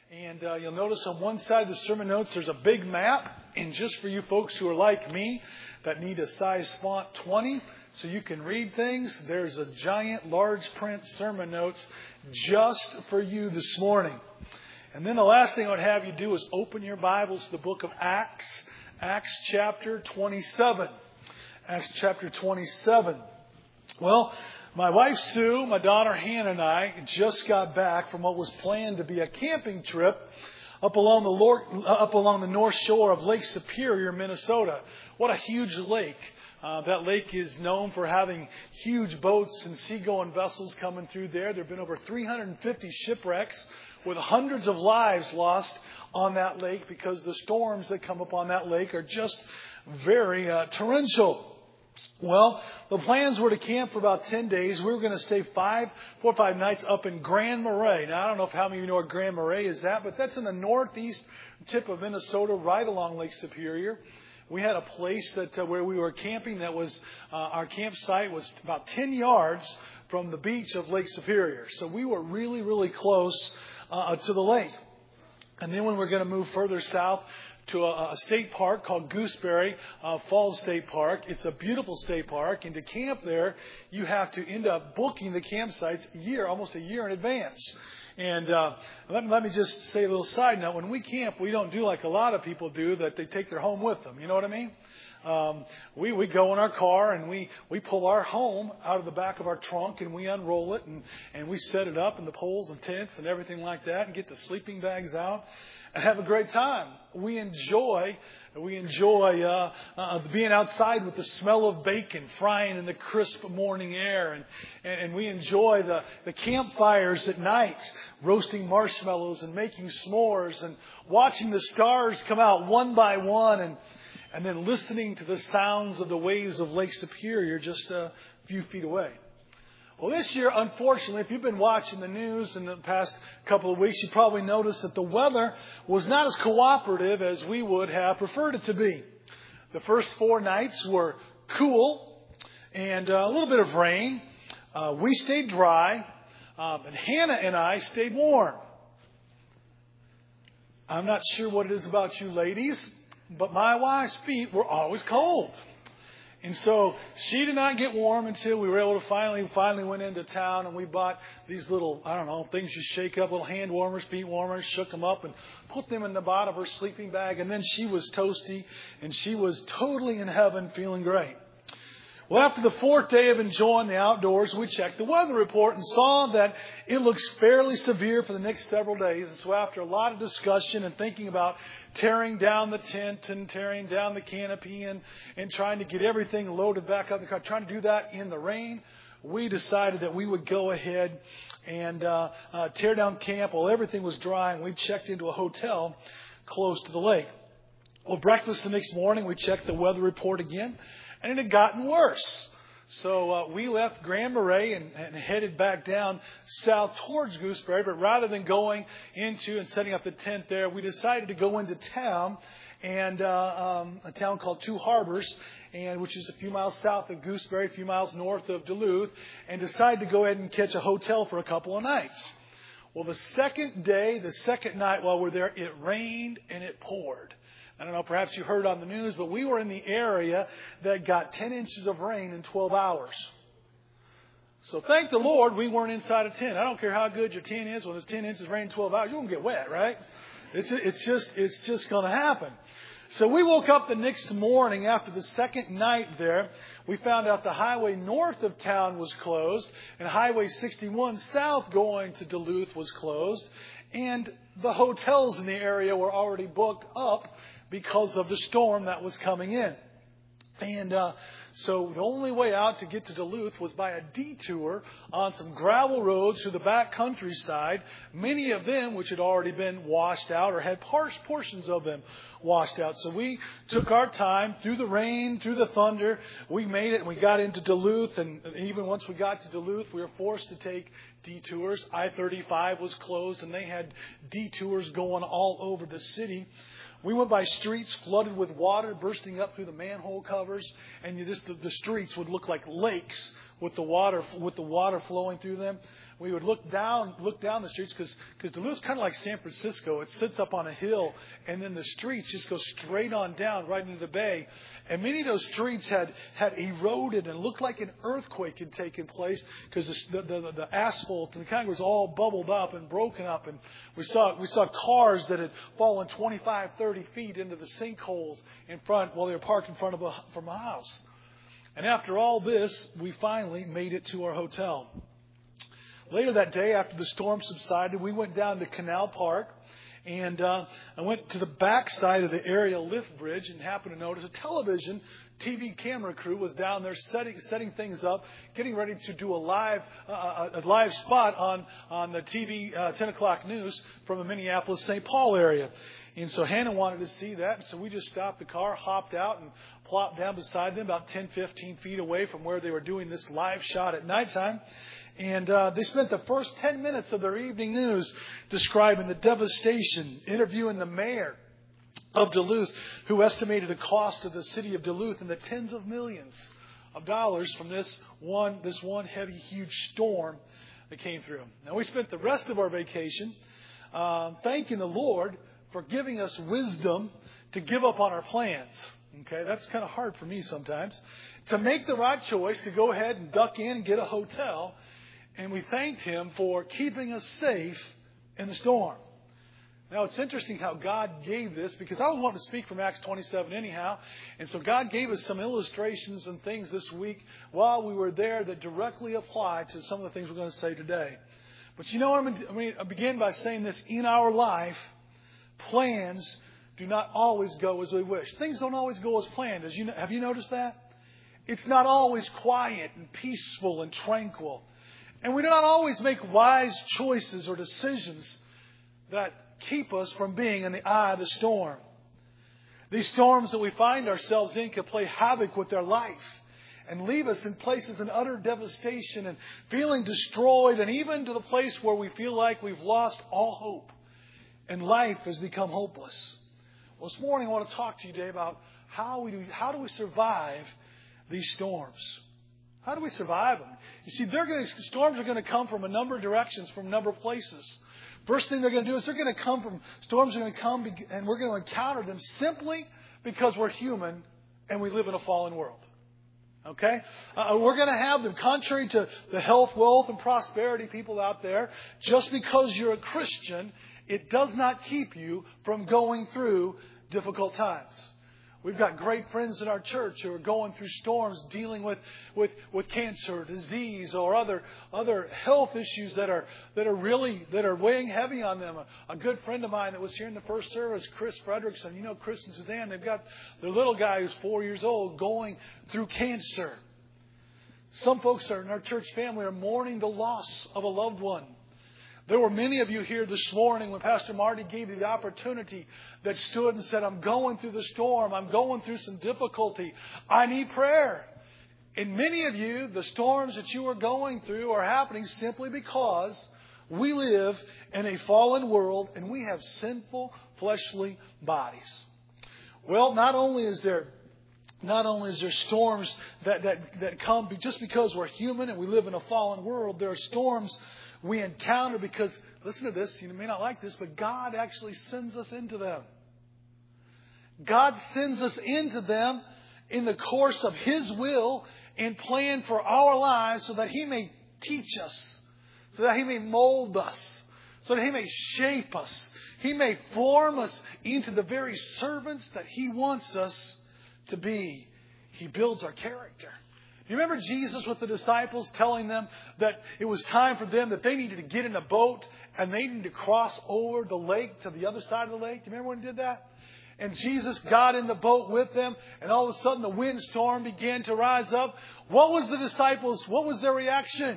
And you'll notice on one side of the sermon notes there's a big map. And just for you folks who are like me that need a size font 20 so you can read things, there's a giant large print sermon notes just for you this morning. And then the last thing I would have you do is open your Bibles to the book of Acts, Acts chapter 27. Acts chapter 27. Well, my wife Sue, my daughter Hannah, and I just got back from what was planned to be a camping trip up along the north shore of Lake Superior, Minnesota. What a huge lake. That lake is known for having huge boats and seagoing vessels coming through there. There have been over 350 shipwrecks with hundreds of lives lost on that lake because the storms that come up on that lake are just very torrential. Well, the plans were to camp for about 10 days. We were going to stay 4 or 5 nights up in Grand Marais. Now, I don't know how many of you know where Grand Marais is at, but that's in the northeast tip of Minnesota, right along Lake Superior. We had a place where we were camping that was, our campsite was about 10 yards from the beach of Lake Superior. So we were really, really close to the lake. And then when we're going to move further south to a state park called Gooseberry Falls State Park. It's a beautiful state park. And to camp there, you have to end up booking the campsites almost a year in advance. And let me just say a little side note. When we camp, we don't do like a lot of people do, that they take their home with them. You know what I mean? We go in our car and we pull our home out of the back of our trunk and we unroll it and we set it up in the poles and tents and everything like that and get the sleeping bags out and have a great time. We enjoy being outside with the smell of bacon frying in the crisp morning air, and we enjoy the campfires at night, roasting marshmallows and making s'mores and watching the stars come out one by one and then listening to the sounds of the waves of Lake Superior just a few feet away. Well, this year, unfortunately, if you've been watching the news in the past couple of weeks, you probably noticed that the weather was not as cooperative as we would have preferred it to be. The first 4 nights were cool and a little bit of rain. We stayed dry, and Hannah and I stayed warm. I'm not sure what it is about you ladies, but my wife's feet were always cold. And so she did not get warm until we were able to finally went into town and we bought these little, things you shake up, little hand warmers, feet warmers, shook them up and put them in the bottom of her sleeping bag. And then she was toasty and she was totally in heaven, feeling great. Well, after the 4th day of enjoying the outdoors, we checked the weather report and saw that it looks fairly severe for the next several days. And so after a lot of discussion and thinking about tearing down the tent and tearing down the canopy and trying to get everything loaded back up in the car, trying to do that in the rain, we decided that we would go ahead and tear down camp while everything was dry. And we checked into a hotel close to the lake. Well, breakfast the next morning, we checked the weather report again. And it had gotten worse. So we left Grand Marais and headed back down south towards Gooseberry. But rather than going into and setting up the tent there, we decided to go into town, and a town called Two Harbors, which is a few miles south of Gooseberry, a few miles north of Duluth, and decided to go ahead and catch a hotel for a couple of nights. Well, the second night while we're there, it rained and it poured. I don't know, perhaps you heard on the news, but we were in the area that got 10 inches of rain in 12 hours. So thank the Lord we weren't inside a tent. I don't care how good your tent is. When it's 10 inches of rain in 12 hours, you're going to get wet, right? It's just going to happen. So we woke up the next morning after the second night there. We found out the highway north of town was closed and Highway 61 south going to Duluth was closed. And the hotels in the area were already booked up because of the storm that was coming in. And so the only way out to get to Duluth was by a detour on some gravel roads to the back countryside, many of them which had already been washed out or had portions of them washed out. So we took our time through the rain, through the thunder. We made it and we got into Duluth. And even once we got to Duluth, we were forced to take detours. I-35 was closed and they had detours going all over the city. We went by streets flooded with water bursting up through the manhole covers, and the streets would look like lakes with the water flowing through them. we would look down the streets because Duluth's kind of like San Francisco. It sits up on a hill, and then the streets just go straight on down right into the bay. And many of those streets had eroded and looked like an earthquake had taken place because the asphalt and the concrete was all bubbled up and broken up. And we saw cars that had fallen 25, 30 feet into the sinkholes in front while they were parked in front of from a house. And after all this, we finally made it to our hotel. Later that day, after the storm subsided, we went down to Canal Park. And I went to the back side of the aerial lift bridge and happened to notice a TV camera crew was down there setting things up, getting ready to do a live spot on the TV 10 o'clock news from the Minneapolis-St. Paul area. And so Hannah wanted to see that, and so we just stopped the car, hopped out, and plopped down beside them about 10, 15 feet away from where they were doing this live shot at nighttime. And they spent the first 10 minutes of their evening news describing the devastation, interviewing the mayor of Duluth, who estimated the cost of the city of Duluth in the tens of millions of dollars from this one heavy, huge storm that came through. Now, we spent the rest of our vacation thanking the Lord for giving us wisdom to give up on our plans. Okay, that's kind of hard for me sometimes. To make the right choice to go ahead and duck in and get a hotel. And we thanked Him for keeping us safe in the storm. Now, it's interesting how God gave this, because I was wanting to speak from Acts 27 anyhow. And so God gave us some illustrations and things this week while we were there that directly apply to some of the things we're going to say today. But you know what? I begin by saying this. In our life, plans do not always go as we wish. Things don't always go as planned. Have you noticed that? It's not always quiet and peaceful and tranquil. And we do not always make wise choices or decisions that keep us from being in the eye of the storm. These storms that we find ourselves in can play havoc with our life and leave us in places of utter devastation and feeling destroyed, and even to the place where we feel like we've lost all hope and life has become hopeless. Well, this morning I want to talk to you today about how do we survive these storms. How do we survive them? You see, storms are going to come from a number of directions, from a number of places. First thing they're going to do is storms are going to come and we're going to encounter them simply because we're human and we live in a fallen world. Okay? We're going to have them. Contrary to the health, wealth, and prosperity people out there, just because you're a Christian, it does not keep you from going through difficult times. We've got great friends in our church who are going through storms, dealing with cancer, disease, or other health issues that are weighing heavy on them. A good friend of mine that was here in the first service, Chris Fredrickson. You know Chris and Suzanne. They've got their little guy who's 4 years old going through cancer. Some folks in our church family are mourning the loss of a loved one. There were many of you here this morning when Pastor Marty gave you the opportunity that stood and said, I'm going through the storm. I'm going through some difficulty. I need prayer. And many of you, the storms that you are going through are happening simply because we live in a fallen world and we have sinful, fleshly bodies. Well, not only is there storms that come just because we're human and we live in a fallen world, there are storms we encounter because, listen to this, you may not like this, but God actually sends us into them. God sends us into them in the course of His will and plan for our lives so that He may teach us, so that He may mold us, so that He may shape us. He may form us into the very servants that He wants us to be. He builds our character. You remember Jesus with the disciples telling them that it was time for them, that they needed to get in a boat and they needed to cross over the lake to the other side of the lake? Do you remember when He did that? And Jesus got in the boat with them, and all of a sudden the windstorm began to rise up. What was their reaction?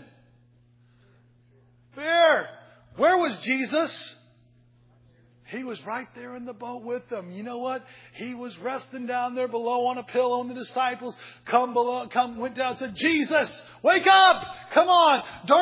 Fear. Where was Jesus? He was right there in the boat with them. You know what? He was resting down there below on a pillow, and the disciples went down and said, Jesus, wake up! Come on!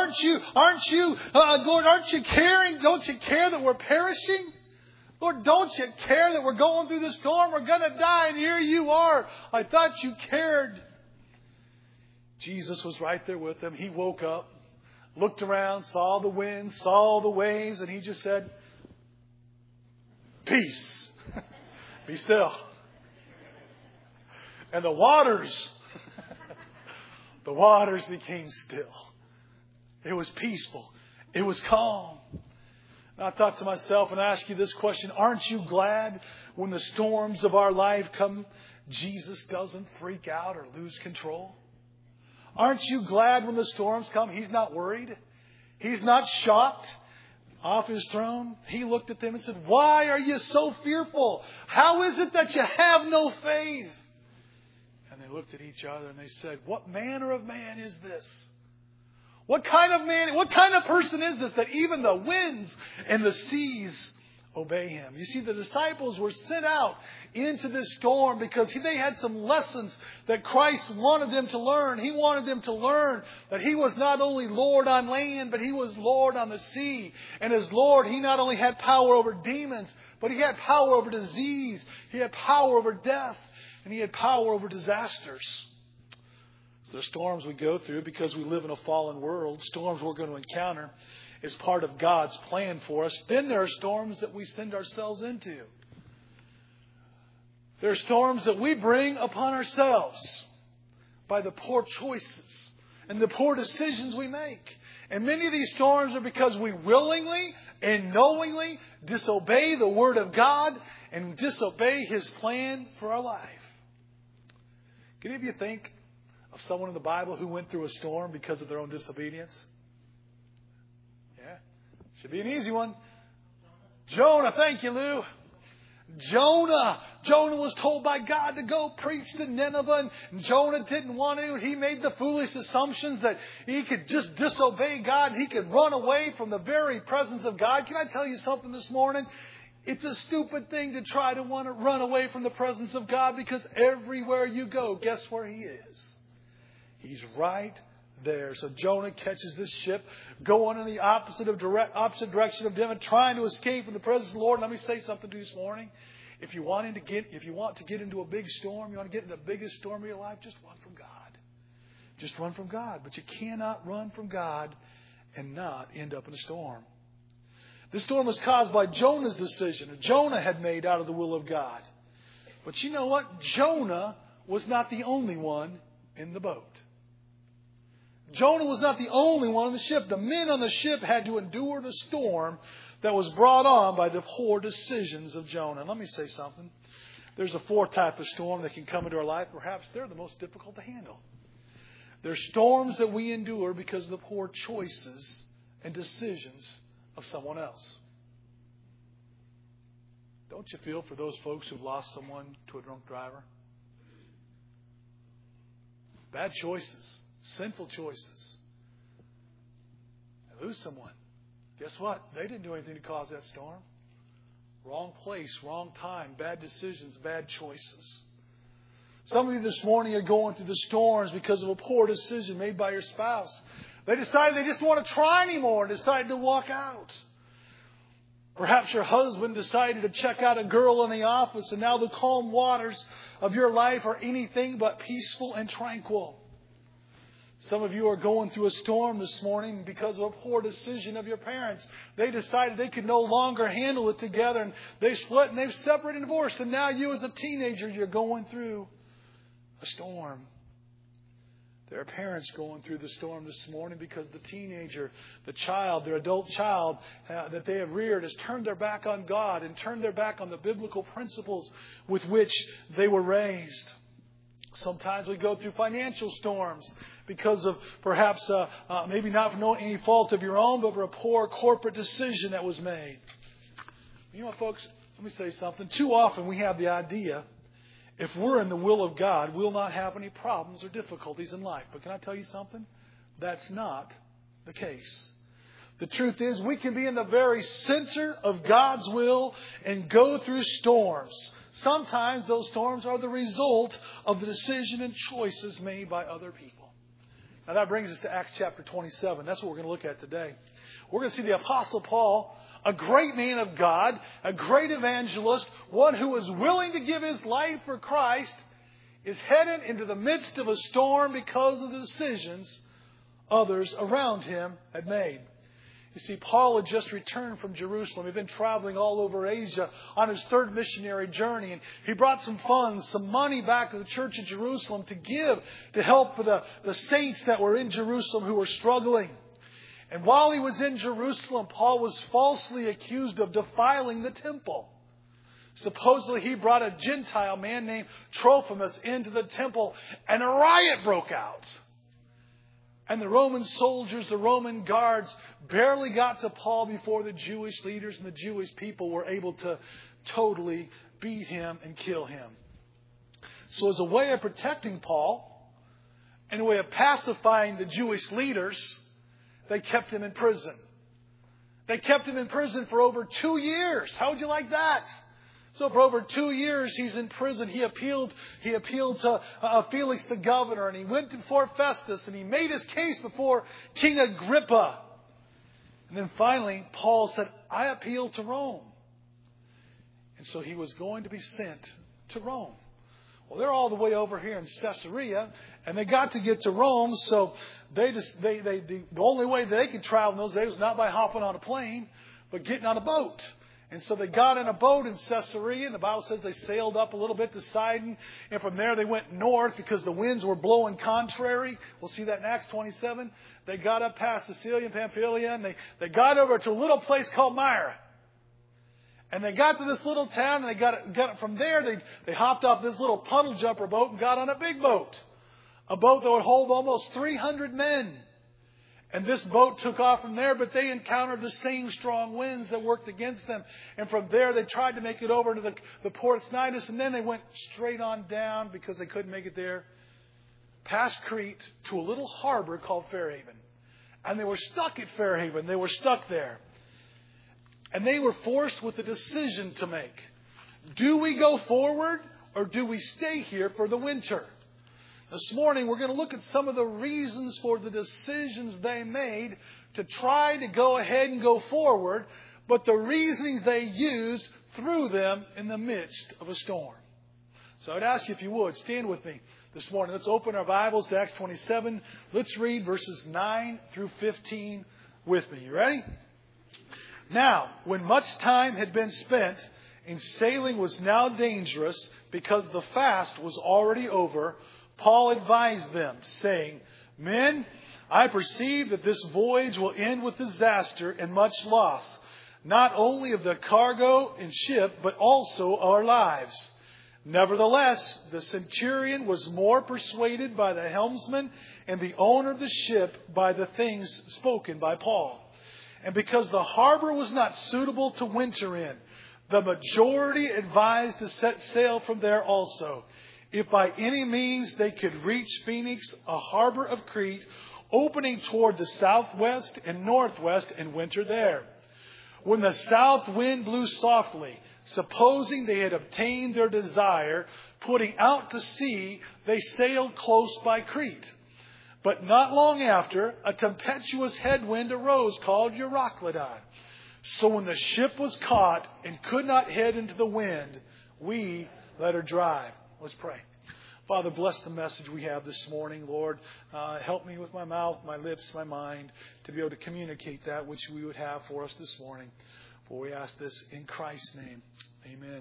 Lord, aren't you caring? Don't you care that we're perishing? Lord, don't you care that we're going through the storm? We're going to die, and here you are. I thought you cared. Jesus was right there with them. He woke up looked around, saw the wind, saw the waves, and he just said, peace. Be still. And the waters became still. It was peaceful. It was calm. And I thought to myself and asked you this question, aren't you glad when the storms of our life come, Jesus doesn't freak out or lose control? Aren't you glad when the storms come, He's not worried? He's not shocked off His throne? He looked at them and said, why are you so fearful? How is it that you have no faith? And they looked at each other and they said, what manner of man is this? What kind of man, what kind of person is this that even the winds and the seas obey Him? You see, the disciples were sent out into this storm because they had some lessons that Christ wanted them to learn. He wanted them to learn that He was not only Lord on land, but He was Lord on the sea. And as Lord, He not only had power over demons, but He had power over disease. He had power over death. And He had power over disasters. So the storms we go through, because we live in a fallen world, storms we're going to encounter, is part of God's plan for us. Then there are storms that we send ourselves into. There are storms that we bring upon ourselves by the poor choices and the poor decisions we make. And many of these storms are because we willingly and knowingly disobey the Word of God and disobey His plan for our life. Can any of you think of someone in the Bible who went through a storm because of their own disobedience? Yeah. Should be an easy one. Jonah. Thank you, Lou. Jonah was told by God to go preach to Nineveh, and Jonah didn't want to. He made the foolish assumptions that he could just disobey God. He could run away from the very presence of God. Can I tell you something this morning? It's a stupid thing to try to want to run away from the presence of God, because everywhere you go, guess where He is? He's right there. So Jonah catches this ship, going in the opposite direction of Nineveh, trying to escape from the presence of the Lord. Let me say something to you this morning. If you want to get into a big storm, you want to get in the biggest storm of your life, just run from God. Just run from God. But you cannot run from God and not end up in a storm. This storm was caused by Jonah's decision that Jonah had made out of the will of God. But you know what? Jonah was not the only one in the boat. Jonah was not the only one on the ship. The men on the ship had to endure the storm that was brought on by the poor decisions of Jonah. And let me say something. There's a fourth type of storm that can come into our life. Perhaps they're the most difficult to handle. They're storms that we endure because of the poor choices and decisions of someone else. Don't you feel for those folks who've lost someone to a drunk driver? Bad choices. Sinful choices. And lose someone. Guess what? They didn't do anything to cause that storm. Wrong place, wrong time, bad decisions, bad choices. Some of you this morning are going through the storms because of a poor decision made by your spouse. They decided they just don't want to try anymore and decided to walk out. Perhaps your husband decided to check out a girl in the office, and now the calm waters of your life are anything but peaceful and tranquil. Some of you are going through a storm this morning because of a poor decision of your parents. They decided they could no longer handle it together, and they split and they've separated and divorced. And now you as a teenager, you're going through a storm. There are parents going through the storm this morning because the teenager, the child, their adult child that they have reared has turned their back on God and turned their back on the biblical principles with which they were raised. Sometimes we go through financial storms because of perhaps maybe not for any fault of your own, but for a poor corporate decision that was made. You know what, folks? Let me say something. Too often we have the idea, if we're in the will of God, we'll not have any problems or difficulties in life. But can I tell you something? That's not the case. The truth is, we can be in the very center of God's will and go through storms. Sometimes those storms are the result of the decision and choices made by other people. Now that brings us to Acts chapter 27. That's what we're going to look at today. We're going to see the Apostle Paul, a great man of God, a great evangelist, one who was willing to give his life for Christ, is headed into the midst of a storm because of the decisions others around him had made. You see, Paul had just returned from Jerusalem. He'd been traveling all over Asia on his third missionary journey. And he brought some funds, some money back to the church in Jerusalem to give to help the saints that were in Jerusalem who were struggling. And while he was in Jerusalem, Paul was falsely accused of defiling the temple. Supposedly he brought a Gentile man named Trophimus into the temple, and a riot broke out. And the Roman soldiers, the Roman guards, barely got to Paul before the Jewish leaders and the Jewish people were able to totally beat him and kill him. So as a way of protecting Paul, and a way of pacifying the Jewish leaders, they kept him in prison. They kept him in prison for over 2 years. How would you like that? So for over 2 years, he's in prison. He appealed to Felix the governor, and he went before Festus, and he made his case before King Agrippa. And then finally, Paul said, I appeal to Rome. And so he was going to be sent to Rome. Well, they're all the way over here in Caesarea, and they got to get to Rome, so the only way they could travel in those days was not by hopping on a plane, but getting on a boat. And so they got in a boat in Caesarea, and the Bible says they sailed up a little bit to Sidon, and from there they went north because the winds were blowing contrary. We'll see that in Acts 27. They got up past Sicilia and Pamphylia, and they got over to a little place called Myra. And they got to this little town, and they got from there, they hopped off this little puddle jumper boat and got on a big boat. A boat that would hold almost 300 men. And this boat took off from there, but they encountered the same strong winds that worked against them. And from there, they tried to make it over to the port of Cnidus, and then they went straight on down because they couldn't make it there, past Crete to a little harbor called Fairhaven. And they were stuck at Fairhaven. They were stuck there. And they were forced with a decision to make. Do we go forward, or do we stay here for the winter? This morning, we're going to look at some of the reasons for the decisions they made to try to go ahead and go forward, but the reasons they used threw them in the midst of a storm. So I'd ask you if you would, stand with me this morning. Let's open our Bibles to Acts 27. Let's read verses 9 through 15 with me. You ready? Now, when much time had been spent, and sailing was now dangerous because the fast was already over, Paul advised them, saying, Men, I perceive that this voyage will end with disaster and much loss, not only of the cargo and ship, but also our lives. Nevertheless, the centurion was more persuaded by the helmsman and the owner of the ship by the things spoken by Paul. And because the harbor was not suitable to winter in, the majority advised to set sail from there also, if by any means they could reach Phoenix, a harbor of Crete, opening toward the southwest and northwest, and winter there. When the south wind blew softly, supposing they had obtained their desire, putting out to sea, they sailed close by Crete. But not long after, a tempestuous headwind arose called Euroclydon. So when the ship was caught and could not head into the wind, we let her drive. Let's pray. Father, bless the message we have this morning. Lord, help me with my mouth, my lips, my mind to be able to communicate that which we would have for us this morning. For we ask this in Christ's name. Amen.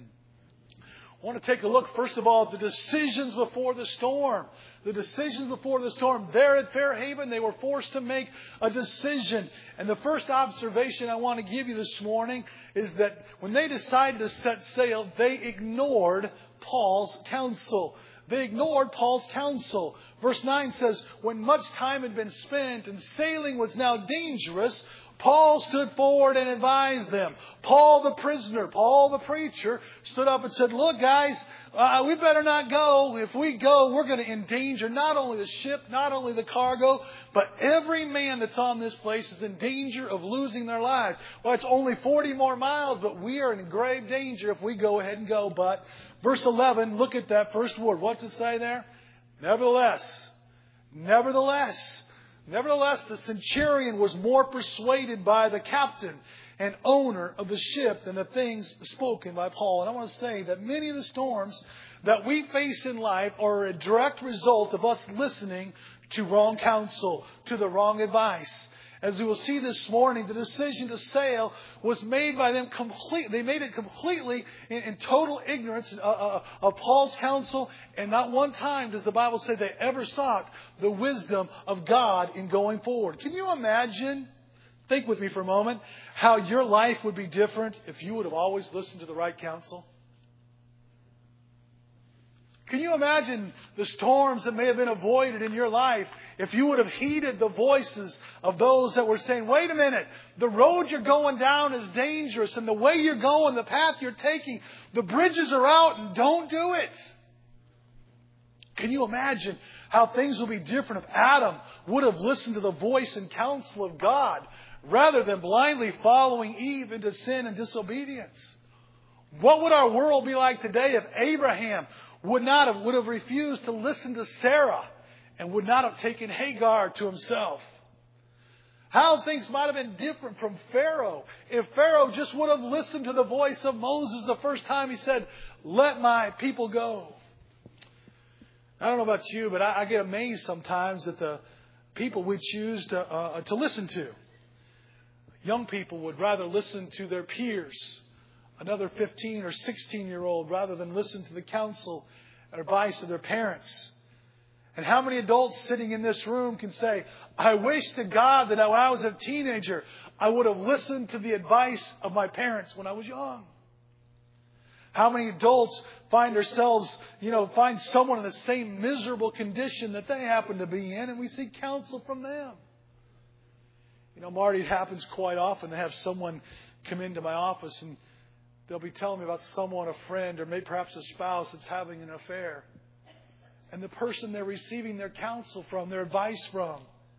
I want to take a look, first of all, at the decisions before the storm. The decisions before the storm. There at Fairhaven, they were forced to make a decision. And the first observation I want to give you this morning is that when they decided to set sail, they ignored Paul's counsel. They ignored Paul's counsel. Verse 9 says, when much time had been spent and sailing was now dangerous, Paul stood forward and advised them. Paul the prisoner, Paul the preacher, stood up and said, look guys, we better not go. If we go, we're going to endanger not only the ship, not only the cargo, but every man that's on this place is in danger of losing their lives. Well, it's only 40 more miles, but we are in grave danger if we go ahead and go. But verse 11, look at that first word. What's it say there? Nevertheless. Nevertheless, the centurion was more persuaded by the captain and owner of the ship than the things spoken by Paul. And I want to say that many of the storms that we face in life are a direct result of us listening to wrong counsel, to the wrong advice. As we will see this morning, the decision to sail was made by them completely. They made it completely in total ignorance of Paul's counsel. And not one time does the Bible say they ever sought the wisdom of God in going forward. Can you imagine, think with me for a moment, how your life would be different if you would have always listened to the right counsel? Can you imagine the storms that may have been avoided in your life if you would have heeded the voices of those that were saying, wait a minute, the road you're going down is dangerous, and the way you're going, the path you're taking, the bridges are out, and don't do it. Can you imagine how things would be different if Adam would have listened to the voice and counsel of God rather than blindly following Eve into sin and disobedience? What would our world be like today if Abraham would have refused to listen to Sarah and would not have taken Hagar to himself? How things might have been different from Pharaoh if Pharaoh just would have listened to the voice of Moses the first time he said, let my people go. I don't know about you, but I get amazed sometimes at the people we choose to listen to. Young people would rather listen to their peers, another 15 or 16-year-old, rather than listen to the counsel and advice of their parents. And how many adults sitting in this room can say, I wish to God that when I was a teenager, I would have listened to the advice of my parents when I was young? How many adults find someone in the same miserable condition that they happen to be in, and we seek counsel from them? Marty, it happens quite often to have someone come into my office and they'll be telling me about someone, a friend, or maybe perhaps a spouse that's having an affair. And the person they're receiving their counsel from, their advice from,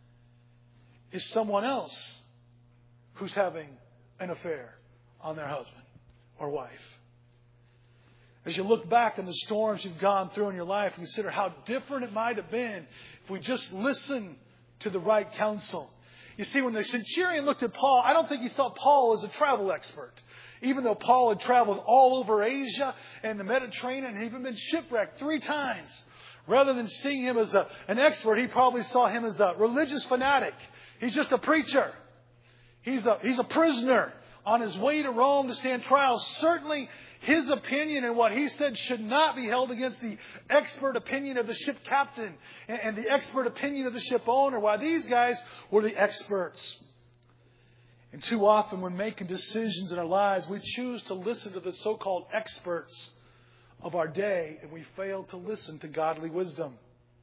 is someone else who's having an affair on their husband or wife. As you look back on the storms you've gone through in your life and consider how different it might have been if we just listened to the right counsel. You see, when the centurion looked at Paul, I don't think he saw Paul as a travel expert. Even though Paul had traveled all over Asia and the Mediterranean and even been shipwrecked 3 times. Rather than seeing him as an expert, he probably saw him as a religious fanatic. He's just a preacher. He's a prisoner on his way to Rome to stand trial. Certainly his opinion and what he said should not be held against the expert opinion of the ship captain and the expert opinion of the ship owner, while these guys were the experts. And too often when making decisions in our lives, we choose to listen to the so-called experts of our day, and we fail to listen to godly wisdom.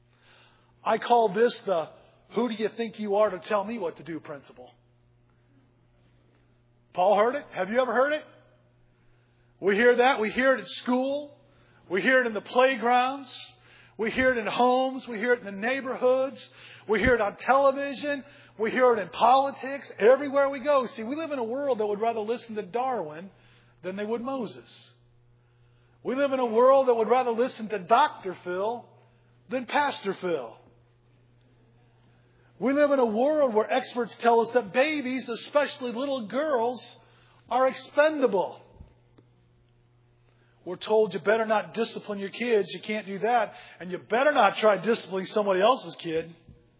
I call this the who do you think you are to tell me what to do principle. Paul heard it. Have you ever heard it? We hear that. We hear it at school. We hear it in the playgrounds. We hear it in homes. We hear it in the neighborhoods. We hear it on television. We hear it in politics. Everywhere we go. See, we live in a world that would rather listen to Darwin than they would Moses. We live in a world that would rather listen to Dr. Phil than Pastor Phil. We live in a world where experts tell us that babies, especially little girls, are expendable. We're told you better not discipline your kids. You can't do that. And you better not try disciplining somebody else's kid.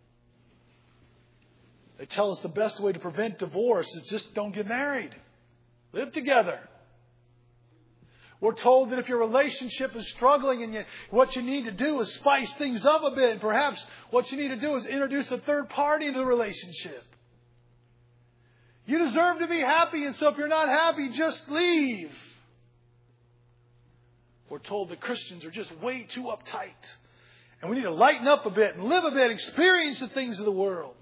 They tell us the best way to prevent divorce is just don't get married. Live together. We're told that if your relationship is struggling and what you need to do is spice things up a bit. And perhaps what you need to do is introduce a third party into the relationship. You deserve to be happy, and so if you're not happy, just leave. We're told that Christians are just way too uptight. And we need to lighten up a bit and live a bit, experience the things of the world.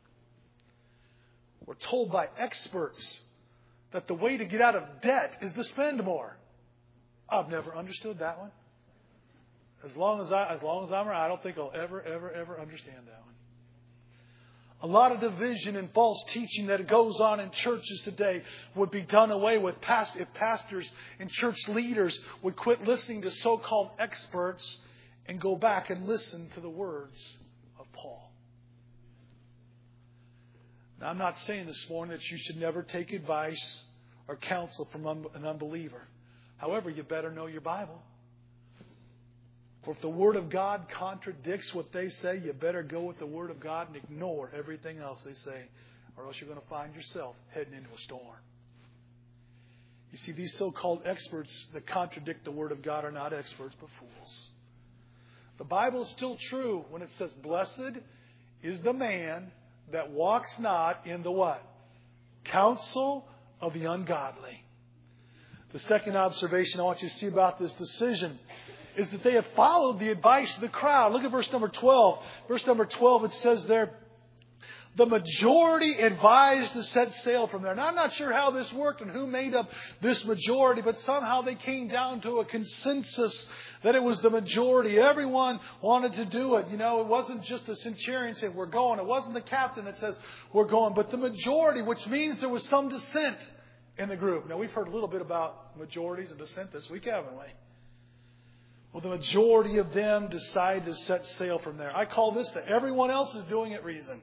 We're told by experts that the way to get out of debt is to spend more. I've never understood that one. As long as I'm around, I don't think I'll ever understand that one. A lot of division and false teaching that goes on in churches today would be done away with if pastors and church leaders would quit listening to so-called experts and go back and listen to the words of Paul. Now, I'm not saying this morning that you should never take advice or counsel from an unbeliever. However, you better know your Bible. For if the Word of God contradicts what they say, you better go with the Word of God and ignore everything else they say, or else you're going to find yourself heading into a storm. You see, these so-called experts that contradict the Word of God are not experts, but fools. The Bible is still true when it says, blessed is the man that walks not in the what? Counsel of the ungodly. The second observation I want you to see about this decision is that they have followed the advice of the crowd. Look at verse number 12. Verse number 12, it says there, the majority advised to set sail from there. Now, I'm not sure how this worked and who made up this majority, but somehow they came down to a consensus that it was the majority. Everyone wanted to do it. You know, it wasn't just the centurion saying, we're going. It wasn't the captain that says, we're going. But the majority, which means there was some dissent in the group. Now, we've heard a little bit about majorities and dissent this week, haven't we? Well, the majority of them decided to set sail from there. I call this the everyone else is doing it reason.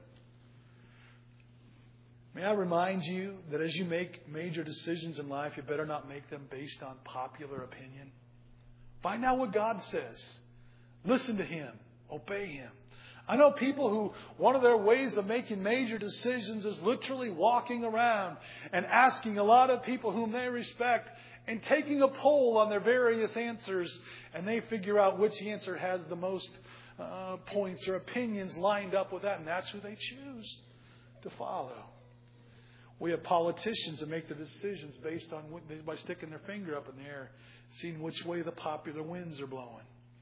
May I remind you that as you make major decisions in life, you better not make them based on popular opinion. Find out what God says. Listen to Him. Obey Him. I know people who, one of their ways of making major decisions is literally walking around and asking a lot of people whom they respect and taking a poll on their various answers, and they figure out which answer has the most points or opinions lined up with that, and that's who they choose to follow. We have politicians that make the decisions based on by sticking their finger up in the air, seeing which way the popular winds are blowing.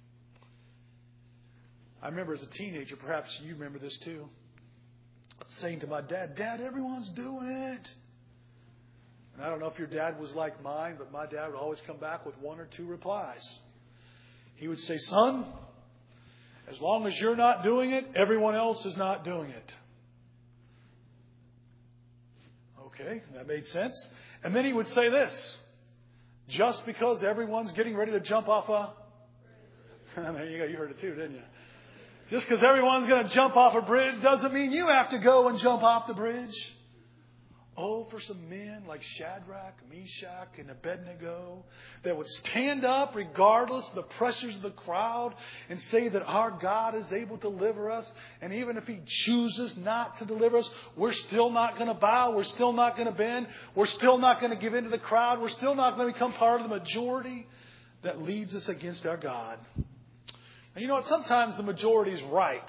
I remember as a teenager, perhaps you remember this too, saying to my dad, Dad, everyone's doing it. And I don't know if your dad was like mine, but my dad would always come back with one or two replies. He would say, son, as long as you're not doing it, everyone else is not doing it. Okay, that made sense. And then he would say this, just because everyone's getting ready to jump off there you go, you heard it too, didn't you? Just because everyone's going to jump off a bridge doesn't mean you have to go and jump off the bridge. Oh, for some men like Shadrach, Meshach, and Abednego that would stand up regardless of the pressures of the crowd and say that our God is able to deliver us. And even if He chooses not to deliver us, we're still not going to bow. We're still not going to bend. We're still not going to give in to the crowd. We're still not going to become part of the majority that leads us against our God. And you know what? Sometimes the majority is right.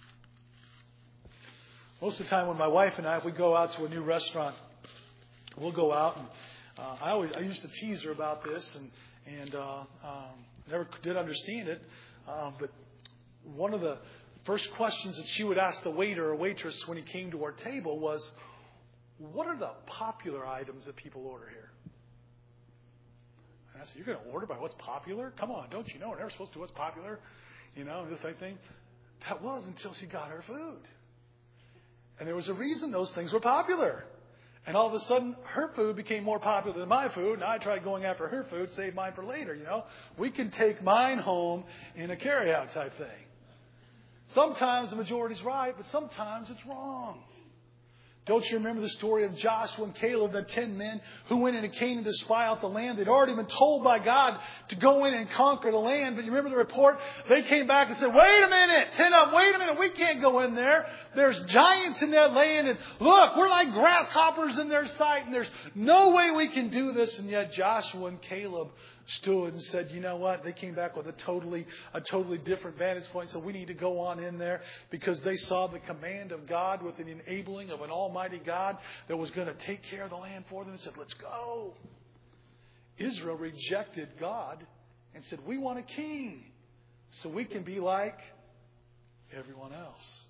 Most of the time when my wife and I, if we go out to a new restaurant, we'll go out and I used to tease her about this and never did understand it. But one of the first questions that she would ask the waiter or waitress when he came to our table was, what are the popular items that people order here? And I said, you're going to order by what's popular? Come on, don't you know? We're never supposed to do what's popular. You know, this type of thing. That was until she got her food. And there was a reason those things were popular. And all of a sudden, her food became more popular than my food. And I tried going after her food, save mine for later, you know. We can take mine home in a carry-out type thing. Sometimes the majority's right, but sometimes it's wrong. Don't you remember the story of Joshua and Caleb, the 10 men who went into Canaan to spy out the land? They'd already been told by God to go in and conquer the land. But you remember the report? They came back and said, wait a minute, 10 of them, wait a minute, we can't go in there. There's giants in that land. And look, we're like grasshoppers in their sight. And there's no way we can do this. And yet Joshua and Caleb stood and said, you know what? They came back with a totally different vantage point. So we need to go on in there because they saw the command of God with an enabling of an almighty God that was going to take care of the land for them and said, let's go. Israel rejected God and said, we want a king so we can be like everyone else.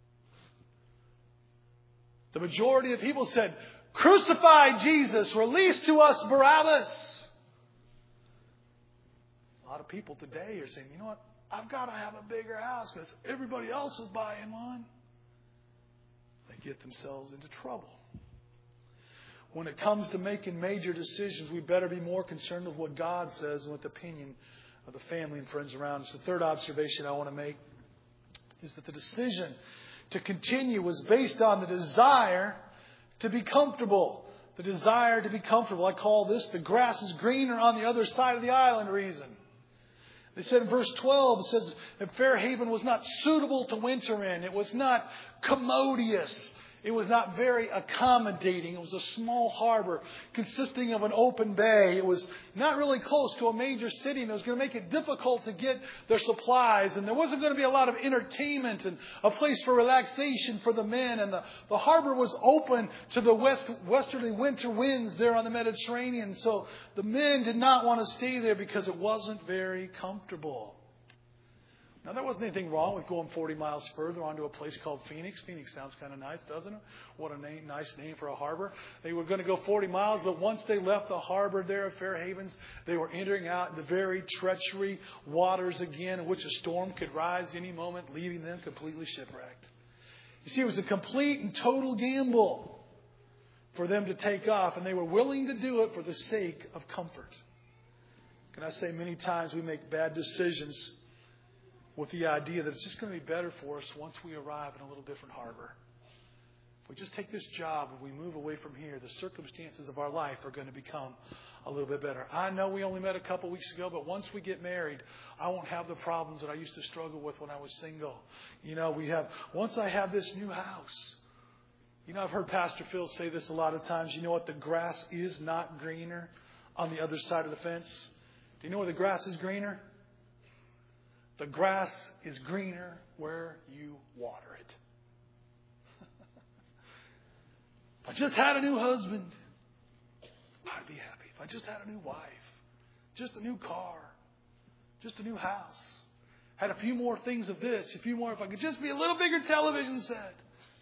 The majority of people said, crucify Jesus, release to us Barabbas. A lot of people today are saying, you know what, I've got to have a bigger house because everybody else is buying one. They get themselves into trouble. When it comes to making major decisions, we better be more concerned with what God says and with the opinion of the family and friends around us. The third observation I want to make is that the decision to continue was based on the desire to be comfortable. The desire to be comfortable. I call this the grass is greener on the other side of the island reason. They said in verse 12, it says that Fairhaven was not suitable to winter in. It was not commodious. It was not very accommodating. It was a small harbor consisting of an open bay. It was not really close to a major city, and it was going to make it difficult to get their supplies. And there wasn't going to be a lot of entertainment and a place for relaxation for the men. And the harbor was open to the westerly winter winds there on the Mediterranean. So the men did not want to stay there because it wasn't very comfortable. Now, there wasn't anything wrong with going 40 miles further onto a place called Phoenix. Phoenix sounds kind of nice, doesn't it? What a nice name for a harbor. They were going to go 40 miles, but once they left the harbor there at Fairhavens, they were entering out the very treachery waters again, in which a storm could rise any moment, leaving them completely shipwrecked. You see, it was a complete and total gamble for them to take off, and they were willing to do it for the sake of comfort. Can I say, many times we make bad decisions with the idea that it's just going to be better for us once we arrive in a little different harbor. If we just take this job and we move away from here, the circumstances of our life are going to become a little bit better. I know we only met a couple weeks ago, but once we get married, I won't have the problems that I used to struggle with when I was single. Once I have this new house. I've heard Pastor Phil say this a lot of times. You know what? The grass is not greener on the other side of the fence. Do you know where the grass is greener? The grass is greener where you water it. If I just had a new husband, I'd be happy. If I just had a new wife, just a new car, just a new house, had a few more things of this, if I could just be a little bigger television set.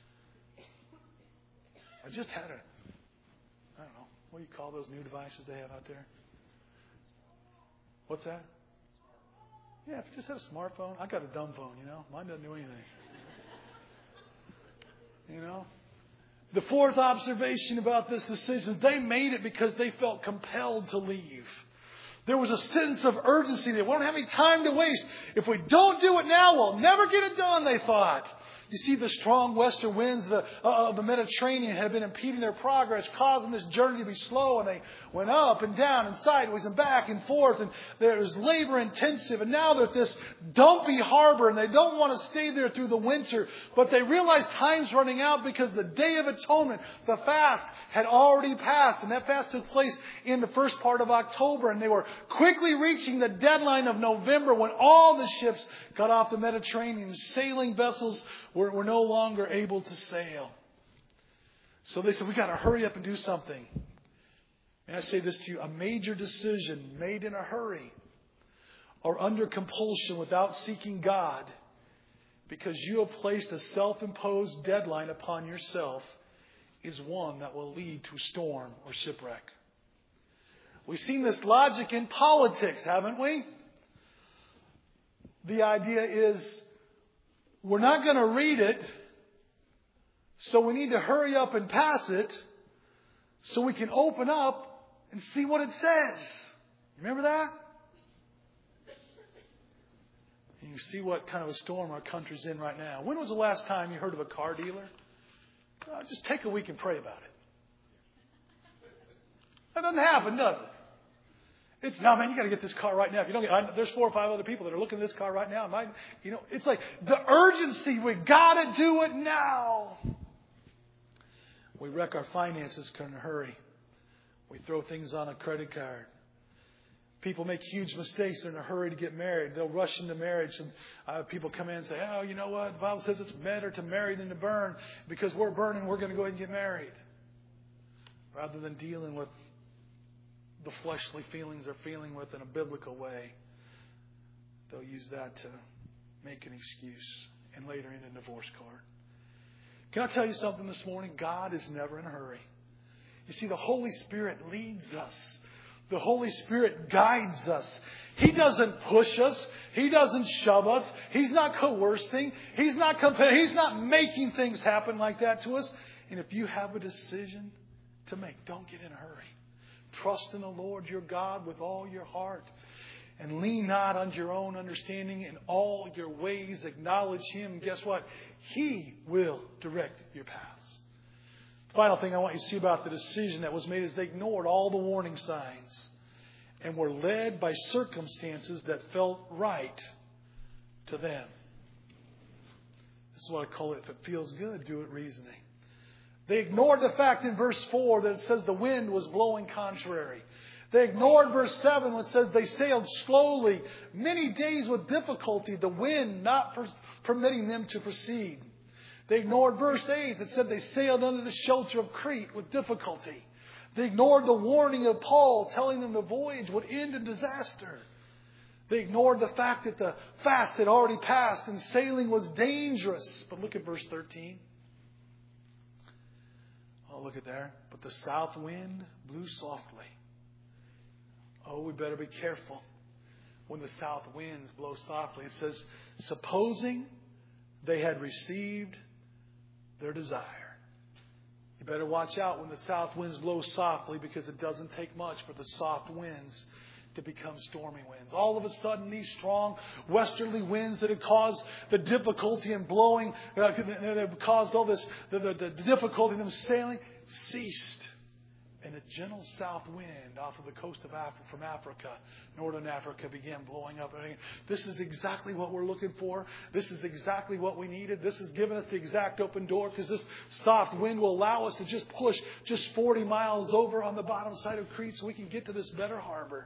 I just had I don't know, what do you call those new devices they have out there? What's that? Yeah, if you just had a smartphone. I got a dumb phone, Mine doesn't do anything. The fourth observation about this decision, they made it because they felt compelled to leave. There was a sense of urgency. They won't have any time to waste. If we don't do it now, we'll never get it done, they thought. You see, the strong western winds of the Mediterranean had been impeding their progress, causing this journey to be slow. And they went up and down and sideways and back and forth. And there was labor intensive. And now they're at this dumpy harbor, and they don't want to stay there through the winter. But they realize time's running out because the Day of Atonement, the fast, had already passed. And that fast took place in the first part of October. And they were quickly reaching the deadline of November when all the ships got off the Mediterranean. Sailing vessels were no longer able to sail. So they said, we got to hurry up and do something. And I say this to you, a major decision made in a hurry or under compulsion without seeking God because you have placed a self-imposed deadline upon yourself is one that will lead to storm or shipwreck. We've seen this logic in politics, haven't we? The idea is we're not going to read it, so we need to hurry up and pass it so we can open up and see what it says. Remember that? And you see what kind of a storm our country's in right now. When was the last time you heard of a car dealer? Just take a week and pray about it. That doesn't happen, does it? No, man, you got to get this car right now. If you don't get, there's 4 or 5 other people that are looking at this car right now. It's like the urgency. We got to do it now. We wreck our finances in a hurry. We throw things on a credit card. People make huge mistakes. They're in a hurry to get married. They'll rush into marriage. And people come in and say, oh, you know what? The Bible says it's better to marry than to burn. Because we're burning, we're going to go ahead and get married. Rather than dealing with the fleshly feelings they're feeling with in a biblical way, they'll use that to make an excuse and later in a divorce court. Can I tell you something this morning? God is never in a hurry. You see, the Holy Spirit leads us. The Holy Spirit guides us. He doesn't push us. He doesn't shove us. He's not coercing. He's not making things happen like that to us. And if you have a decision to make, don't get in a hurry. Trust in the Lord your God with all your heart. And lean not on your own understanding. In all your ways acknowledge Him. Guess what? He will direct your paths. The final thing I want you to see about the decision that was made is they ignored all the warning signs. and were led by circumstances that felt right to them. This is what I call it. If it feels good, do it reasoning. They ignored the fact in verse 4 that it says the wind was blowing contrary. They ignored verse 7 when it says they sailed slowly, many days with difficulty, the wind not permitting them to proceed. They ignored verse 8 that said they sailed under the shelter of Crete with difficulty. They ignored the warning of Paul telling them the voyage would end in disaster. They ignored the fact that the fast had already passed and sailing was dangerous. But look at verse 13. Oh, look at there. But the south wind blew softly. Oh, we better be careful when the south winds blow softly. It says, supposing they had received their desire. You better watch out when the south winds blow softly, because it doesn't take much for the soft winds to become stormy winds. All of a sudden, these strong westerly winds that had caused the difficulty in blowing, that caused all this, the difficulty in them sailing, ceased. And a gentle south wind off of the coast of Africa, from Africa, northern Africa, began blowing up. This is exactly what we're looking for. This is exactly what we needed. This has given us the exact open door, because this soft wind will allow us to just push just 40 miles over on the bottom side of Crete so we can get to this better harbor.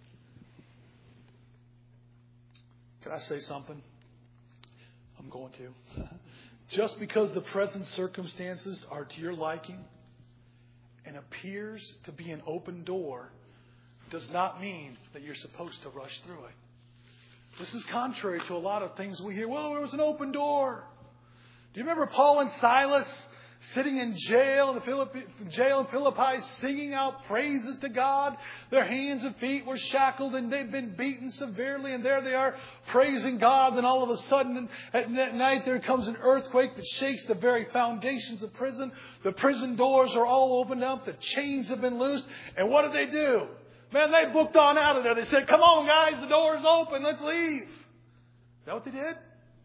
Can I say something? I'm going to. Just because the present circumstances are to your liking and appears to be an open door does not mean that you're supposed to rush through it. This is contrary to a lot of things we hear. Well, there was an open door. Do you remember Paul and Silas sitting in jail in Philippi, singing out praises to God? Their hands and feet were shackled and they've been beaten severely, and there they are praising God. Then all of a sudden at night there comes an earthquake that shakes the very foundations of prison. The prison doors are all opened up. The chains have been loosed. And what do? Man, they booked on out of there. They said, come on guys, the door's open. Let's leave. Is that what they did?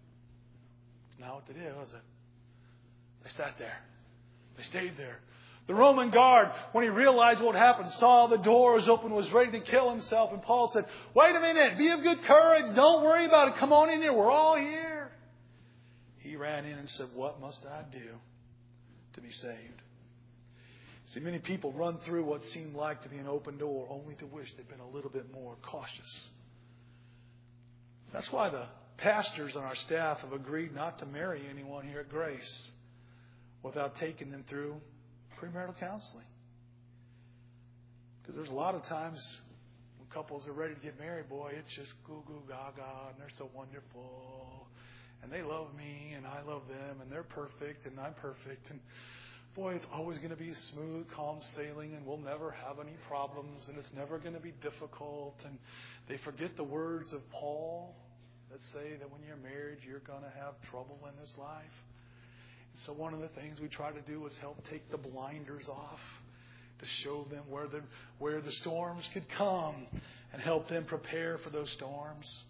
Not what they did, was it? They sat there. They stayed there. The Roman guard, when he realized what happened, saw the doors open, was ready to kill himself. And Paul said, wait a minute, be of good courage. Don't worry about it. Come on in here. We're all here. He ran in and said, what must I do to be saved? See, many people run through what seemed like to be an open door only to wish they'd been a little bit more cautious. That's why the pastors on our staff have agreed not to marry anyone here at Grace without taking them through premarital counseling. Because there's a lot of times when couples are ready to get married, boy, it's just goo goo gaga, and they're so wonderful, and they love me and I love them, and they're perfect and I'm perfect, and boy, it's always going to be smooth, calm sailing, and we'll never have any problems, and it's never going to be difficult. And they forget the words of Paul that say that when you're married, you're going to have trouble in this life. So one of the things we try to do is help take the blinders off to show them where the storms could come and help them prepare for those storms.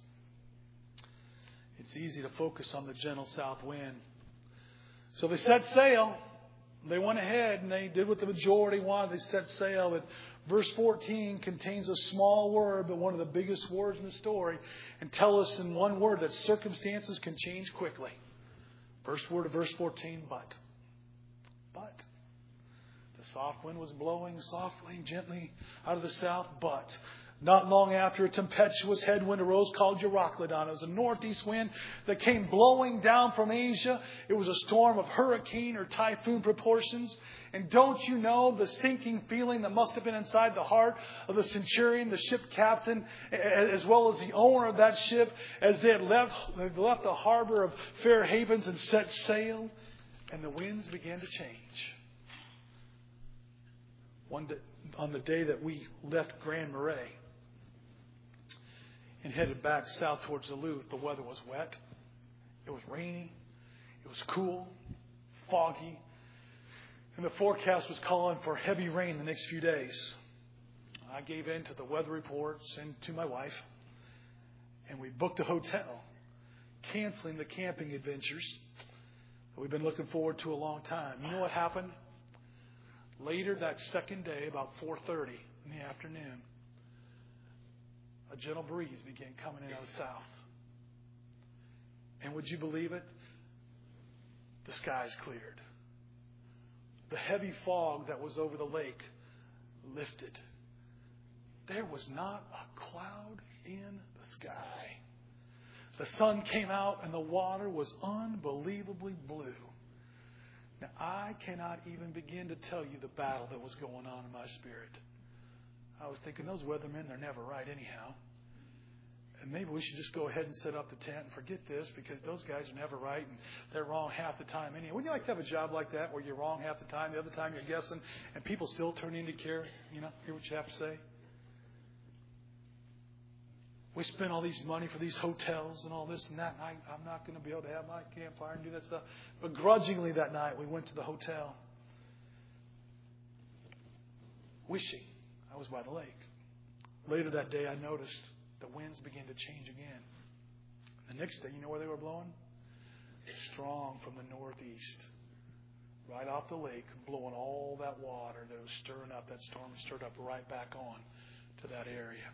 It's easy to focus on the gentle south wind. So they set sail. They went ahead and they did what the majority wanted. They set sail. But verse 14 contains a small word, but one of the biggest words in the story, and tell us in one word that circumstances can change quickly. First word of verse 14, but. But. The soft wind was blowing softly and gently out of the south, but. Not long after, a tempestuous headwind arose called Euroclydon. It was a northeast wind that came blowing down from Asia. It was a storm of hurricane or typhoon proportions. And don't you know the sinking feeling that must have been inside the heart of the centurion, the ship captain, as well as the owner of that ship, as they had left the harbor of Fair Havens and set sail, and the winds began to change. One day, on the day that we left Grand Marais and headed back south towards Duluth, the weather was wet. It was rainy. It was cool, foggy. And the forecast was calling for heavy rain the next few days. I gave in to the weather reports and to my wife. And we booked a hotel, canceling the camping adventures that we've been looking forward to a long time. You know what happened? Later that second day, about 4:30 in the afternoon, a gentle breeze began coming in out of the south. And would you believe it? The skies cleared. The heavy fog that was over the lake lifted. There was not a cloud in the sky. The sun came out and the water was unbelievably blue. Now, I cannot even begin to tell you the battle that was going on in my spirit. I was thinking, those weathermen, they're never right anyhow. And maybe we should just go ahead and set up the tent and forget this, because those guys are never right and they're wrong half the time anyway. Wouldn't you like to have a job like that where you're wrong half the time, the other time you're guessing, and people still turn in to care, hear what you have to say? We spend all these money for these hotels and all this and that. And I'm not going to be able to have my campfire and do that stuff. But grudgingly that night we went to the hotel. Wishing I was by the lake. Later that day I noticed the winds began to change again. The next day, you know where they were blowing? Strong from the northeast. Right off the lake, blowing all that water that was stirring up, that storm stirred up right back on to that area.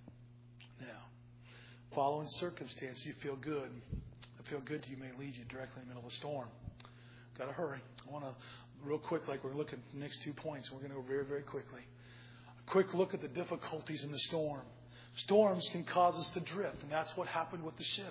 Now, following circumstance, you feel good. I feel good to you may lead you directly in the middle of a storm. Got to hurry. I want to, real quick, like we're looking at the next 2 points, we're going to go very, very quickly. A quick look at the difficulties in the storm. Storms can cause us to drift, and that's what happened with the ship.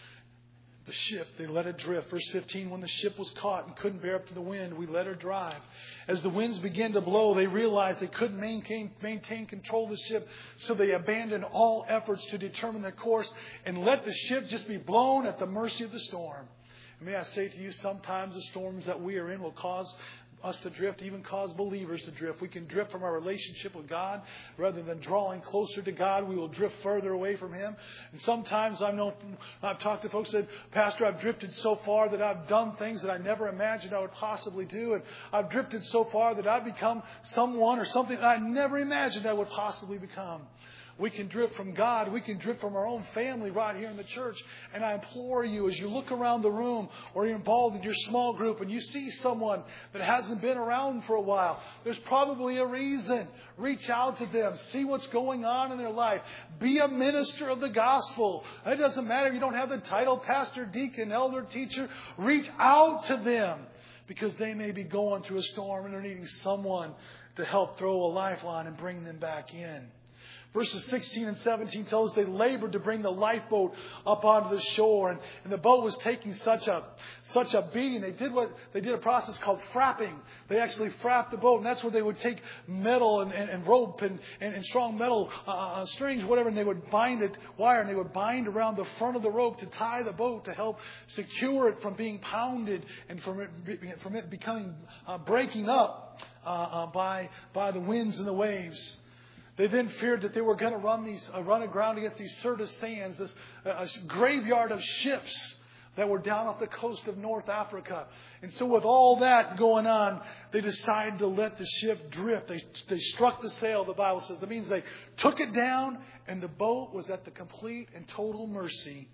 The ship, they let it drift. Verse 15, when the ship was caught and couldn't bear up to the wind, we let her drive. As the winds began to blow, they realized they couldn't maintain control of the ship, so they abandoned all efforts to determine their course and let the ship just be blown at the mercy of the storm. And may I say to you, sometimes the storms that we are in will cause us to drift, even cause believers to drift. We can drift from our relationship with God. Rather than drawing closer to God, we will drift further away from Him. And sometimes I've talked to folks that, Pastor, I've drifted so far that I've done things that I never imagined I would possibly do. And I've drifted so far that I've become someone or something that I never imagined I would possibly become. We can drift from God. We can drift from our own family right here in the church. And I implore you, as you look around the room or you're involved in your small group and you see someone that hasn't been around for a while, there's probably a reason. Reach out to them. See what's going on in their life. Be a minister of the gospel. It doesn't matter if you don't have the title pastor, deacon, elder, teacher. Reach out to them, because they may be going through a storm and they're needing someone to help throw a lifeline and bring them back in. Verses 16 and 17 tell us they labored to bring the lifeboat up onto the shore, and the boat was taking such a beating. They did a process called frapping. They actually frapped the boat, and that's where they would take metal and rope and strong metal strings, whatever, and they would bind it wire, and they would bind around the front of the rope to tie the boat to help secure it from being pounded and from it becoming breaking up by the winds and the waves. They then feared that they were going to run aground against these Sirtis sands, this graveyard of ships that were down off the coast of North Africa. And so with all that going on, they decided to let the ship drift. They struck the sail, the Bible says. That means they took it down, and the boat was at the complete and total mercy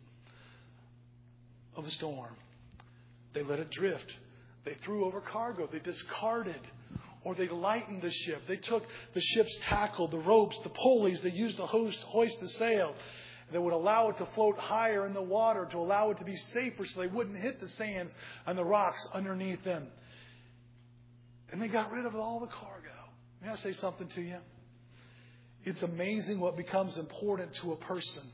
of the storm. They let it drift. They threw over cargo. They discarded, or they lightened the ship. They took the ship's tackle, the ropes, the pulleys they used to hoist the sail that would allow it to float higher in the water, to allow it to be safer so they wouldn't hit the sands and the rocks underneath them. And they got rid of all the cargo. May I say something to you? It's amazing what becomes important to a person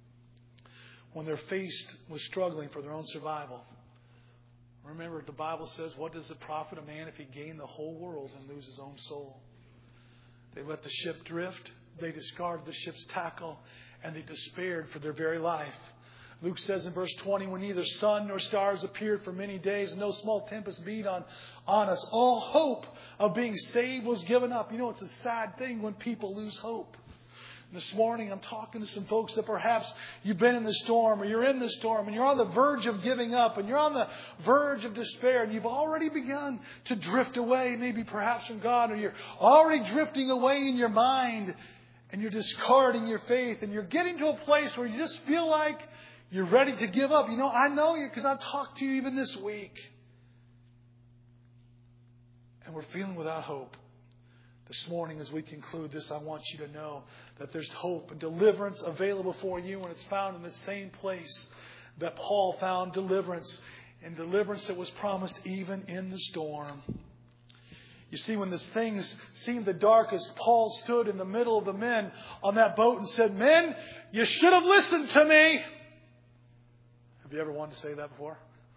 when they're faced with struggling for their own survival. Remember, the Bible says, what does it profit a man if he gain the whole world and lose his own soul? They let the ship drift. They discarded the ship's tackle, and they despaired for their very life. Luke says in verse 20, when neither sun nor stars appeared for many days, and no small tempest beat on us, all hope of being saved was given up. You know, it's a sad thing when people lose hope. This morning I'm talking to some folks that perhaps you've been in the storm, or you're in the storm, and you're on the verge of giving up, and you're on the verge of despair, and you've already begun to drift away, maybe perhaps from God, or you're already drifting away in your mind, and you're discarding your faith, and you're getting to a place where you just feel like you're ready to give up. You know, I know you because I've talked to you even this week. And we're feeling without hope. This morning, as we conclude this, I want you to know that there's hope and deliverance available for you, and it's found in the same place that Paul found deliverance, and deliverance that was promised even in the storm. You see, when these things seemed the darkest, Paul stood in the middle of the men on that boat and said, "Men, you should have listened to me." Have you ever wanted to say that before?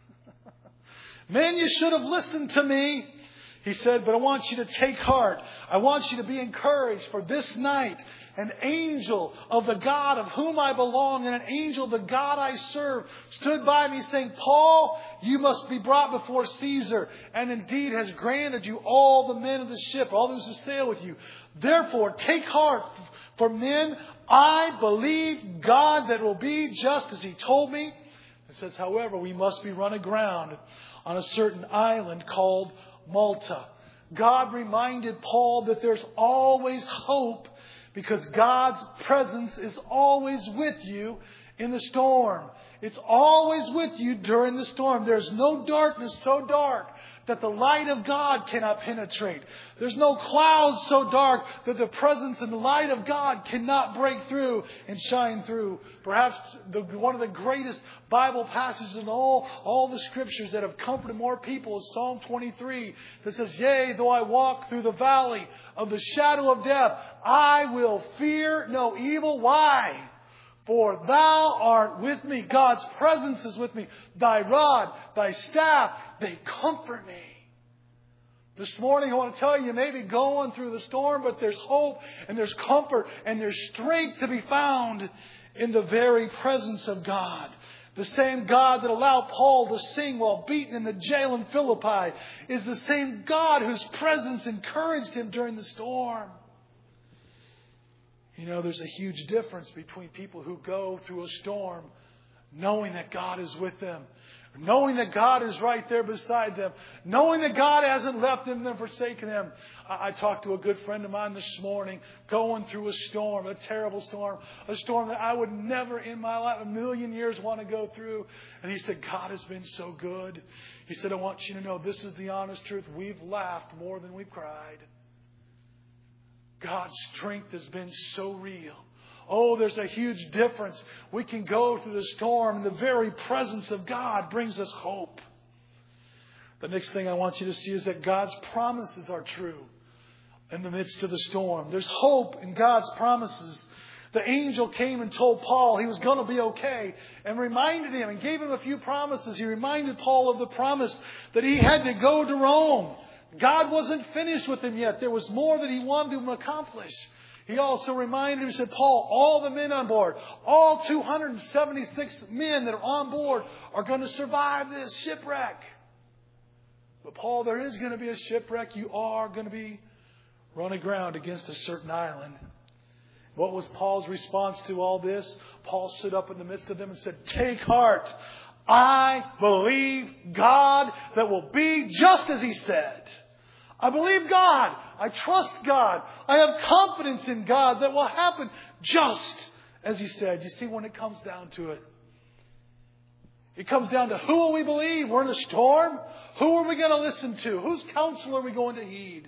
"Men, you should have listened to me." He said, "But I want you to take heart. I want you to be encouraged, for this night an angel of the God of whom I belong and an angel of the God I serve stood by me saying, 'Paul, you must be brought before Caesar, and indeed has granted you all the men of the ship, all those who sail with you. Therefore, take heart, for men, I believe God that it will be just as He told me.' It says, however, we must be run aground on a certain island called Malta." God reminded Paul that there's always hope because God's presence is always with you in the storm. It's always with you during the storm. There's no darkness so dark that the light of God cannot penetrate. There's no clouds so dark that the presence and the light of God cannot break through and shine through. Perhaps one of the greatest Bible passages in all the scriptures that have comforted more people is Psalm 23 that says, "Yea, though I walk through the valley of the shadow of death, I will fear no evil." Why? "For thou art with me." God's presence is with me. "Thy rod, thy staff, they comfort me." This morning I want to tell you, you may be going through the storm, but there's hope and there's comfort and there's strength to be found in the very presence of God. The same God that allowed Paul to sing while beaten in the jail in Philippi is the same God whose presence encouraged him during the storm. You know, there's a huge difference between people who go through a storm knowing that God is with them, knowing that God is right there beside them, knowing that God hasn't left them and forsaken them. I talked to a good friend of mine this morning going through a storm, a terrible storm, a storm that I would never in my life, a million years, want to go through. And he said, "God has been so good." He said, "I want you to know this is the honest truth. We've laughed more than we've cried. God's strength has been so real." Oh, there's a huge difference. We can go through the storm and the very presence of God brings us hope. The next thing I want you to see is that God's promises are true in the midst of the storm. There's hope in God's promises. The angel came and told Paul he was going to be okay and reminded him and gave him a few promises. He reminded Paul of the promise that he had to go to Rome. God wasn't finished with him yet. There was more that He wanted to accomplish. He also reminded him, he said, "Paul, all the men on board, all 276 men that are on board are going to survive this shipwreck. But Paul, there is going to be a shipwreck. You are going to be run aground against a certain island." What was Paul's response to all this? Paul stood up in the midst of them and said, "Take heart. I believe God that will be just as He said. I believe God. I trust God. I have confidence in God that will happen just as He said." You see, when it comes down to it, it comes down to who will we believe? We're in a storm. Who are we going to listen to? Whose counsel are we going to heed?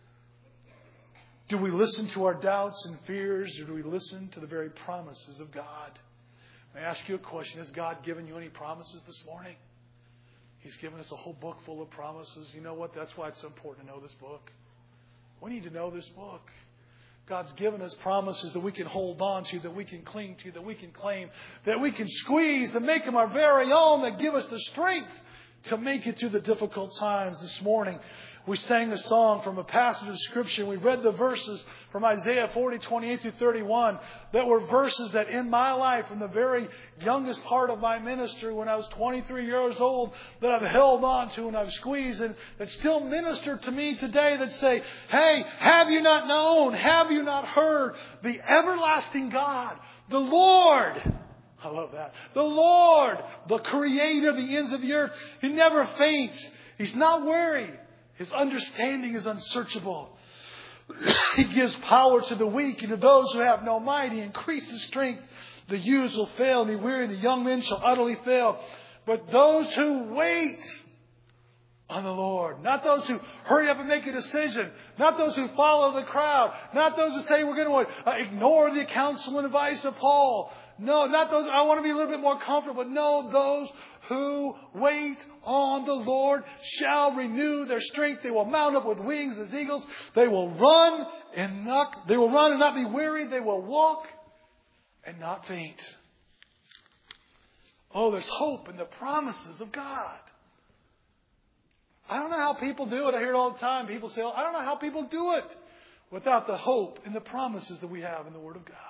Do we listen to our doubts and fears, or do we listen to the very promises of God? May I ask you a question? Has God given you any promises this morning? He's given us a whole book full of promises. You know what? That's why it's so important to know this book. We need to know this book. God's given us promises that we can hold on to, that we can cling to, that we can claim, that we can squeeze and make them our very own, that give us the strength to make it through the difficult times. This morning, we sang a song from a passage of Scripture. We read the verses from Isaiah 40:28-31 that were verses that in my life, from the very youngest part of my ministry, when I was 23 years old, that I've held on to and I've squeezed, and that still minister to me today, that say, "Hey, have you not known? Have you not heard? The everlasting God, the Lord," I love that, "the Lord, the Creator of the ends of the earth, He never faints. He's not weary. His understanding is unsearchable. He gives power to the weak, and to those who have no might, He increases strength. The youths will fail and be weary, the young men shall utterly fail. But those who wait on the Lord. Not those who hurry up and make a decision. Not those who follow the crowd. Not those who say we're going to ignore the counsel and advice of Paul. No, not those, I want to be a little bit more comfortable. No, those who wait on the Lord shall renew their strength. They will mount up with wings as eagles. They will run and not be weary. They will walk and not faint. Oh, there's hope in the promises of God. I don't know how people do it. I hear it all the time. People say, I don't know how people do it without the hope and the promises that we have in the Word of God.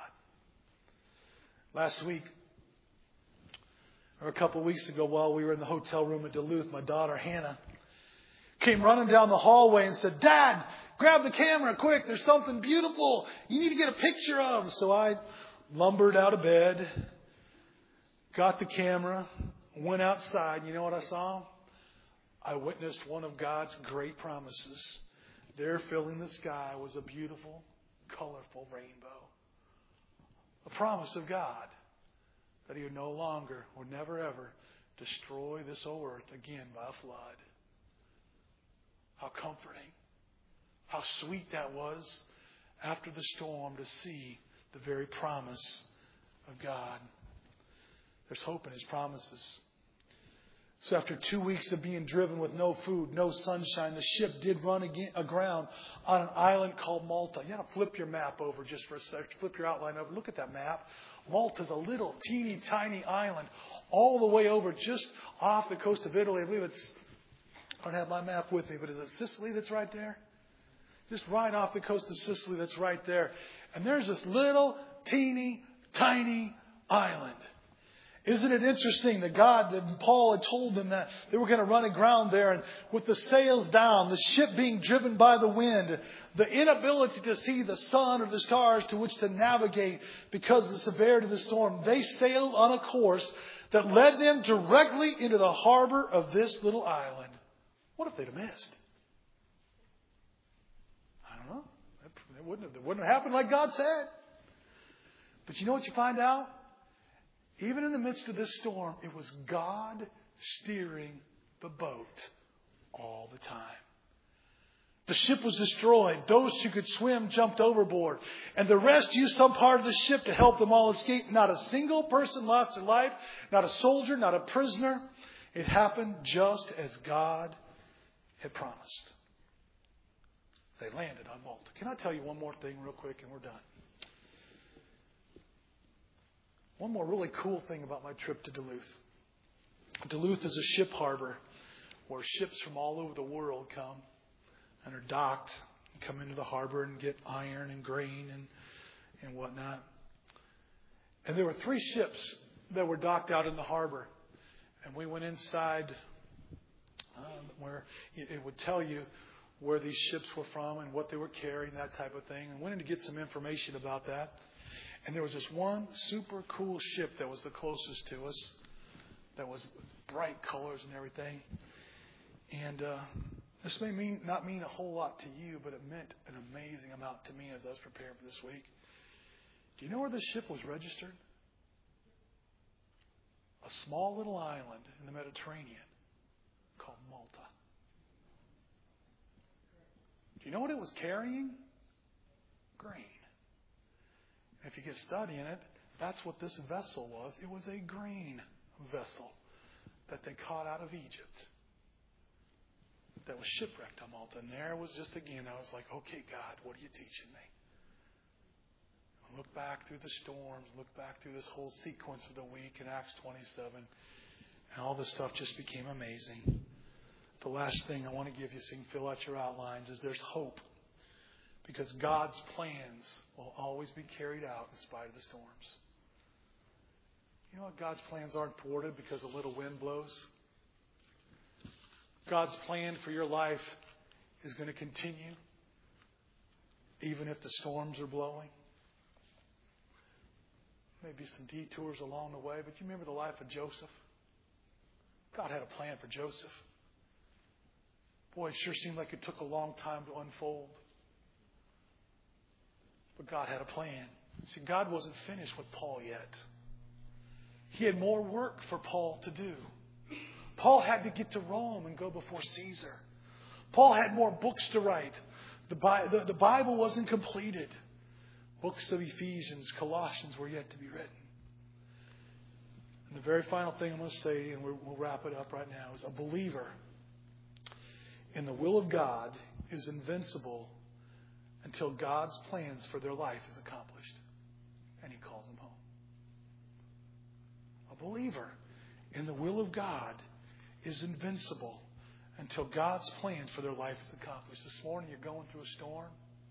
Last week, or a couple of weeks ago, while we were in the hotel room at Duluth, my daughter Hannah came running down the hallway and said, Dad, grab the camera quick. There's something beautiful you need to get a picture of. So I lumbered out of bed, got the camera, went outside. You know what I saw? I witnessed one of God's great promises. There, filling the sky, was a beautiful, colorful rainbow. A promise of God that He would no longer, or never ever, destroy this old earth again by a flood. How comforting. How sweet that was after the storm to see the very promise of God. There's hope in His promises. So after 2 weeks of being driven with no food, no sunshine, the ship did run aground on an island called Malta. You got to flip your map over just for a second. Flip your outline over. Look at that map. Malta's a little teeny tiny island all the way over just off the coast of Italy. I believe I don't have my map with me, but is it Sicily that's right there? Just right off the coast of Sicily that's right there. And there's this little teeny tiny island. Isn't it interesting that Paul had told them that they were going to run aground there, and with the sails down, the ship being driven by the wind, the inability to see the sun or the stars to which to navigate because of the severity of the storm, they sailed on a course that led them directly into the harbor of this little island. What if they'd have missed? I don't know. It wouldn't have happened like God said. But you know what you find out? Even in the midst of this storm, it was God steering the boat all the time. The ship was destroyed. Those who could swim jumped overboard. And the rest used some part of the ship to help them all escape. Not a single person lost their life. Not a soldier, not a prisoner. It happened just as God had promised. They landed on Malta. Can I tell you one more thing real quick and we're done? One more really cool thing about my trip to Duluth. Duluth is a ship harbor where ships from all over the world come and are docked and come into the harbor and get iron and grain and whatnot. And there were 3 ships that were docked out in the harbor. And we went inside where it would tell you where these ships were from and what they were carrying, that type of thing. And went in to get some information about that. And there was this one super cool ship that was the closest to us, that was bright colors and everything. And this may not mean a whole lot to you, but it meant an amazing amount to me as I was preparing for this week. Do you know where this ship was registered? A small little island in the Mediterranean called Malta. Do you know what it was carrying? Grain. If you get studying it, that's what this vessel was. It was a grain vessel that they caught out of Egypt that was shipwrecked on Malta. And there was just again, I was like, okay, God, what are you teaching me? I look back through the storms, look back through this whole sequence of the week in Acts 27, and all this stuff just became amazing. The last thing I want to give you so you can fill out your outlines is there's hope. Because God's plans will always be carried out in spite of the storms. You know what? God's plans aren't thwarted because a little wind blows. God's plan for your life is going to continue even if the storms are blowing. Maybe some detours along the way, but you remember the life of Joseph? God had a plan for Joseph. Boy, it sure seemed like it took a long time to unfold. But God had a plan. See, God wasn't finished with Paul yet. He had more work for Paul to do. Paul had to get to Rome and go before Caesar. Paul had more books to write. The Bible wasn't completed. Books of Ephesians, Colossians were yet to be written. And the very final thing I'm going to say, and we'll wrap it up right now, is a believer in the will of God is invincible until God's plans for their life is accomplished. And He calls them home. A believer in the will of God is invincible until God's plans for their life is accomplished. This morning you're going through a storm.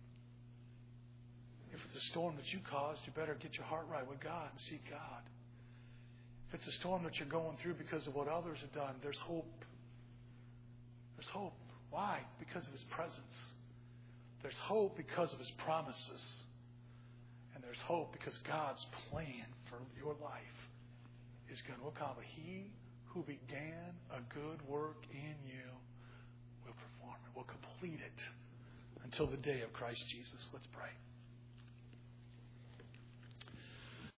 If it's a storm that you caused, you better get your heart right with God and seek God. If it's a storm that you're going through because of what others have done, there's hope. There's hope. Why? Because of His presence. There's hope because of His promises. And there's hope because God's plan for your life is going to accomplish. He who began a good work in you will perform it, will complete it until the day of Christ Jesus. Let's pray.